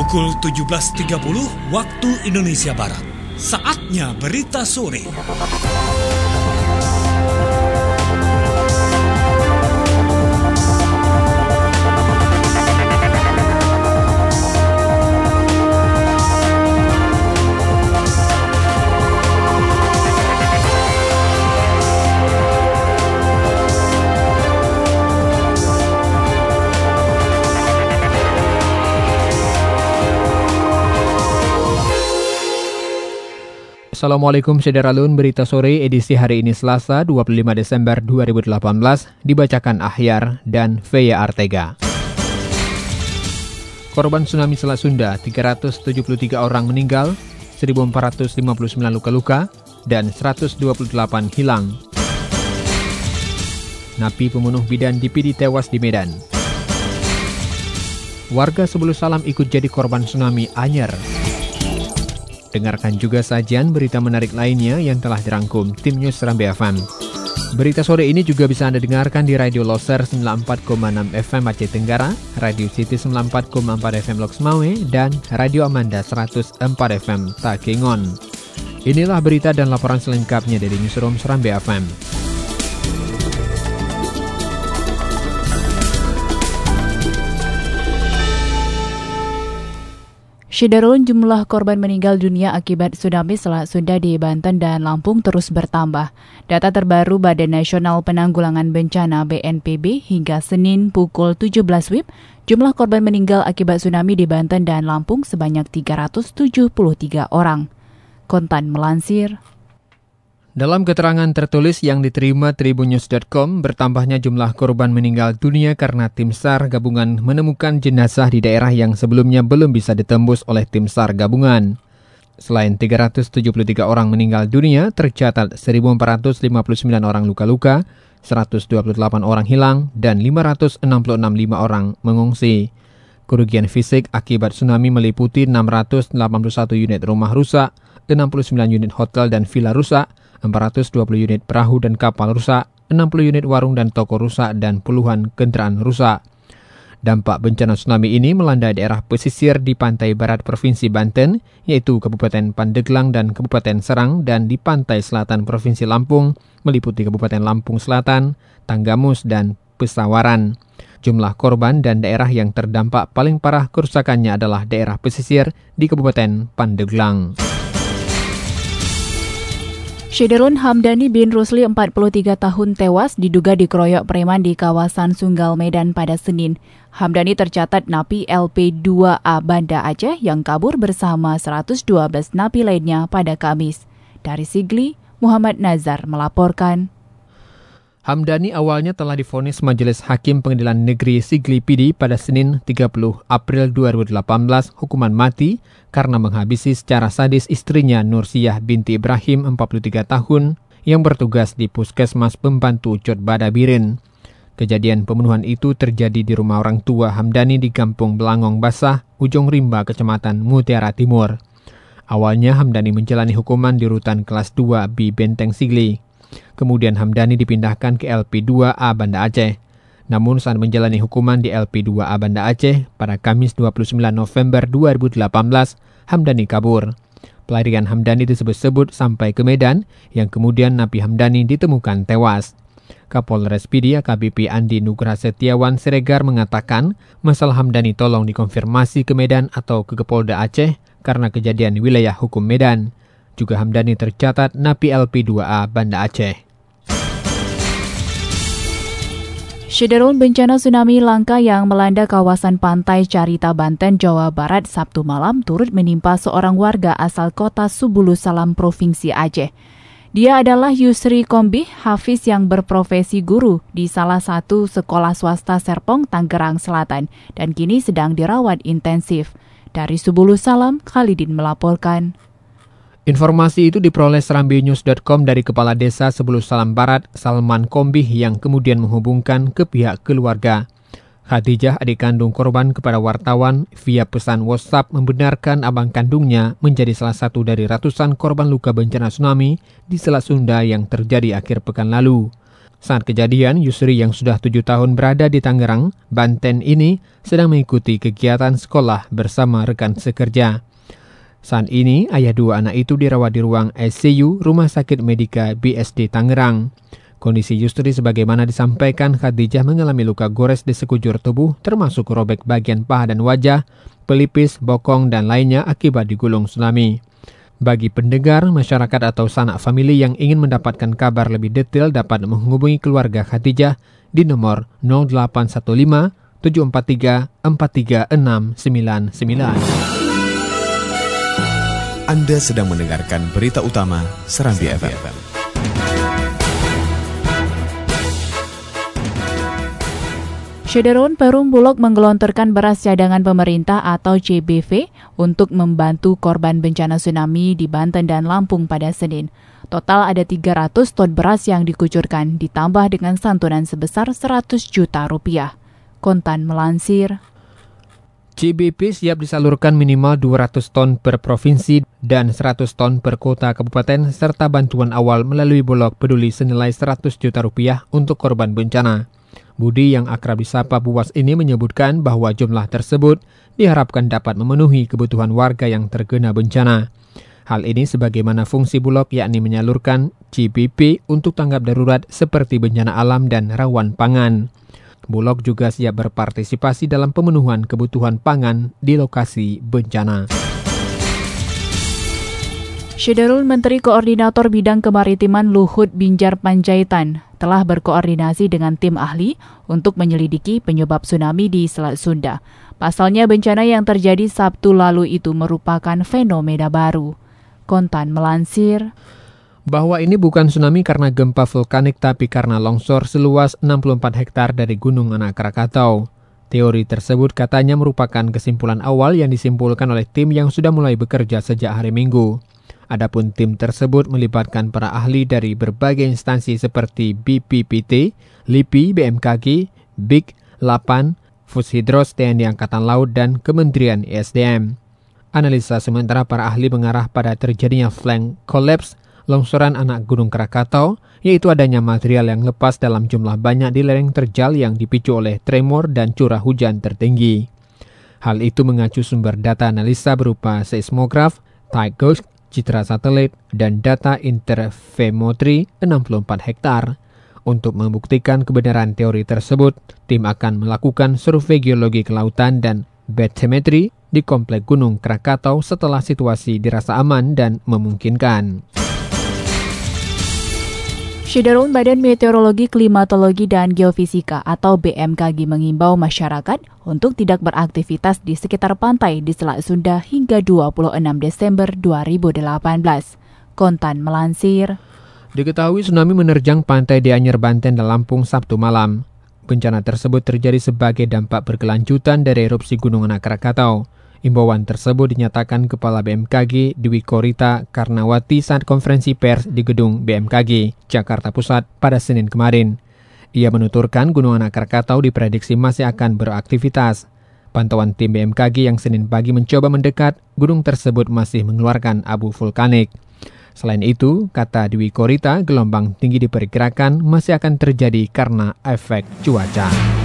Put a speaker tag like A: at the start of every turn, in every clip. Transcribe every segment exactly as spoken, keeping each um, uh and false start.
A: Pukul tujuh belas tiga puluh waktu Indonesia Barat. Saatnya berita sore.
B: Assalamualaikum Syederalun, berita sore edisi hari ini Selasa dua puluh lima Desember dua ribu delapan belas dibacakan Ahyar dan Feya Artega. Korban tsunami Selat Sunda, tiga ratus tujuh puluh tiga orang meninggal, seribu empat ratus lima puluh sembilan luka-luka, dan seratus dua puluh delapan hilang. Napi pembunuh bidan di P D tewas di Medan. Warga Sebulu Salam ikut jadi korban tsunami Anyer. Dengarkan juga sajian berita menarik lainnya yang telah dirangkum tim News Serambi F M. Berita sore ini juga bisa Anda dengarkan di Radio Loser sembilan puluh empat koma enam F M Aceh Tenggara, Radio City sembilan puluh empat koma empat F M Loks Mawe, dan Radio Amanda seratus empat F M Takengon. Inilah berita dan laporan selengkapnya dari Newsroom Serambi F M.
C: Syederalun, jumlah korban meninggal dunia akibat tsunami Selat Sunda di Banten dan Lampung terus bertambah. Data terbaru Badan Nasional Penanggulangan Bencana B N P B hingga Senin pukul tujuh belas W I B, jumlah korban meninggal akibat tsunami di Banten dan Lampung sebanyak tiga ratus tujuh puluh tiga orang. Kontan melansir.
B: Dalam keterangan tertulis yang diterima tribunnews dot com, bertambahnya jumlah korban meninggal dunia karena tim SAR gabungan menemukan jenazah di daerah yang sebelumnya belum bisa ditembus oleh tim SAR gabungan. Selain tiga ratus tujuh puluh tiga orang meninggal dunia, tercatat seribu empat ratus lima puluh sembilan orang luka-luka, seratus dua puluh delapan orang hilang, dan lima ratus enam puluh enam lima orang mengungsi. Kerugian fisik akibat tsunami meliputi enam ratus delapan puluh satu unit rumah rusak, enam puluh sembilan unit hotel dan villa rusak, empat ratus dua puluh unit perahu dan kapal rusak, enam puluh unit warung dan toko rusak, dan puluhan kendaraan rusak. Dampak bencana tsunami ini melanda daerah pesisir di pantai barat Provinsi Banten, yaitu Kabupaten Pandeglang dan Kabupaten Serang, dan di pantai selatan Provinsi Lampung, meliputi Kabupaten Lampung Selatan, Tanggamus, dan Pesawaran. Jumlah korban dan daerah yang terdampak paling parah kerusakannya adalah daerah pesisir di Kabupaten Pandeglang.
C: Syederalun, Hamdani bin Rusli empat puluh tiga tahun tewas diduga dikeroyok preman di kawasan Sunggal Medan pada Senin. Hamdani tercatat napi L P dua A Banda Aceh yang kabur bersama seratus dua belas napi lainnya pada Kamis. Dari Sigli, Muhammad Nazar melaporkan.
B: Hamdani awalnya telah divonis Majelis Hakim Pengadilan Negeri Sigli P D pada Senin tiga puluh April dua ribu delapan belas hukuman mati karena menghabisi secara sadis istrinya Nursiyah binti Ibrahim empat puluh tiga tahun yang bertugas di Puskesmas Pembantu Cot Badabirin. Kejadian pembunuhan itu terjadi di rumah orang tua Hamdani di Kampung Belangong Basah, Ujung Rimba, Kecamatan Mutiara Timur. Awalnya Hamdani menjalani hukuman di rutan kelas dua B Benteng Sigli. Kemudian Hamdani dipindahkan ke L P dua A Banda Aceh. Namun saat menjalani hukuman di L P dua A Banda Aceh pada Kamis dua puluh sembilan November dua ribu delapan belas, Hamdani kabur. Pelarian Hamdani disebut-sebut sampai ke Medan, yang kemudian napi Hamdani ditemukan tewas. Kapolres P D A K B P Andi Nugraha Setiawan Siregar mengatakan masalah Hamdani tolong dikonfirmasi ke Medan atau ke Kapolda Aceh karena kejadian wilayah hukum Medan. Juga Hamdani tercatat napi L P dua A Banda Aceh.
C: Syederalun, bencana tsunami langka yang melanda kawasan pantai Carita, Banten, Jawa Barat Sabtu malam turut menimpa seorang warga asal kota Sebulu Salam, Provinsi Aceh. Dia adalah Yusri Kombi Hafiz yang berprofesi guru di salah satu sekolah swasta Serpong, Tangerang Selatan, dan kini sedang dirawat intensif. Dari Sebulu Salam, Khalidin melaporkan.
B: Informasi itu diperoleh serambi news dot com dari Kepala Desa Sebulu Salam Barat, Salman Kombih, yang kemudian menghubungkan ke pihak keluarga. Khadijah, adik kandung korban, kepada wartawan via pesan WhatsApp membenarkan abang kandungnya menjadi salah satu dari ratusan korban luka bencana tsunami di Selat Sunda yang terjadi akhir pekan lalu. Saat kejadian, Yusri yang sudah tujuh tahun berada di Tangerang, Banten ini sedang mengikuti kegiatan sekolah bersama rekan sekerja. Saat ini, ayah dua anak itu dirawat di ruang I C U Rumah Sakit Medika B S D Tangerang. Kondisi Yusri sebagaimana disampaikan Khadijah mengalami luka gores di sekujur tubuh termasuk robek bagian paha dan wajah, pelipis, bokong, dan lainnya akibat digulung tsunami. Bagi pendengar, masyarakat atau sanak famili yang ingin mendapatkan kabar lebih detail dapat menghubungi keluarga Khadijah di nomor nol delapan satu lima tujuh empat tiga empat tiga enam sembilan sembilan.
D: Anda sedang mendengarkan berita utama Serambi F M.
C: Syederun Perum Bulog menggelontorkan beras cadangan pemerintah atau C B V untuk membantu korban bencana tsunami di Banten dan Lampung pada Senin. Total ada tiga ratus ton beras yang dikucurkan, ditambah dengan santunan sebesar seratus juta rupiah. Kontan melansir,
B: C B V siap disalurkan minimal dua ratus ton per provinsi dan seratus ton per kota kabupaten serta bantuan awal melalui Bulog Peduli senilai seratus juta rupiah untuk korban bencana. Budi yang akrab disapa Buwas ini menyebutkan bahwa jumlah tersebut diharapkan dapat memenuhi kebutuhan warga yang terkena bencana. Hal ini sebagaimana fungsi Bulog yakni menyalurkan C B V untuk tanggap darurat seperti bencana alam dan rawan pangan. Bulog juga siap berpartisipasi dalam pemenuhan kebutuhan pangan di lokasi bencana.
C: Syederul Menteri Koordinator Bidang Kemaritiman Luhut Binjar Panjaitan telah berkoordinasi dengan tim ahli untuk menyelidiki penyebab tsunami di Selat Sunda. Pasalnya bencana yang terjadi Sabtu lalu itu merupakan fenomena baru. Kontan melansir
B: bahwa ini bukan tsunami karena gempa vulkanik tapi karena longsor seluas enam puluh empat hektar dari Gunung Anak Krakatau. Teori tersebut katanya merupakan kesimpulan awal yang disimpulkan oleh tim yang sudah mulai bekerja sejak hari Minggu. Adapun tim tersebut melibatkan para ahli dari berbagai instansi seperti B P P T, L I P I, B M K G, B I G, Lapan, Fushidros, T N I Angkatan Laut, dan Kementerian E S D M. Analisa sementara para ahli mengarah pada terjadinya flank collapse longsoran anak Gunung Krakatau, yaitu adanya material yang lepas dalam jumlah banyak di lereng terjal yang dipicu oleh tremor dan curah hujan tertinggi. Hal itu mengacu sumber data analisa berupa seismograf, tide citra satelit, dan data interferometri enam puluh empat hektar. Untuk membuktikan kebenaran teori tersebut, tim akan melakukan survei geologi kelautan dan bathymetri di komplek Gunung Krakatau setelah situasi dirasa aman dan memungkinkan.
C: Syederun Badan Meteorologi, Klimatologi, dan Geofisika atau B M K G mengimbau masyarakat untuk tidak beraktivitas di sekitar pantai di Selat Sunda hingga dua puluh enam Desember dua ribu delapan belas. Kontan melansir,
B: diketahui tsunami menerjang pantai di Anyer, Banten dan Lampung Sabtu malam. Bencana tersebut terjadi sebagai dampak berkelanjutan dari erupsi Gunung Anak Krakatau. Imbauan tersebut dinyatakan Kepala B M K G Dwi Korita Karnawati saat konferensi pers di gedung B M K G, Jakarta Pusat pada Senin kemarin. Ia menuturkan Gunung Anak Krakatau diprediksi masih akan beraktivitas. Pantauan tim B M K G yang Senin pagi mencoba mendekat, gunung tersebut masih mengeluarkan abu vulkanik. Selain itu, kata Dwi Korita, gelombang tinggi diperkirakan masih akan terjadi karena efek cuaca.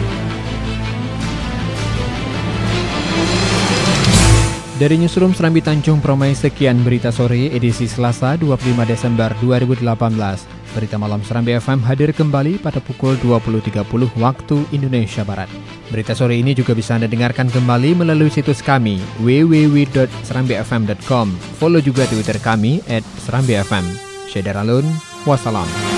B: Dari Newsroom Serambi Tanjung Permai, sekian berita sore edisi Selasa dua puluh lima Desember dua ribu delapan belas. Berita malam Serambi F M hadir kembali pada pukul dua puluh tiga puluh waktu Indonesia Barat. Berita sore ini juga bisa Anda dengarkan kembali melalui situs kami w w w dot serambi f m dot com. Follow juga Twitter kami at serambi f m. Syederalun, wassalam.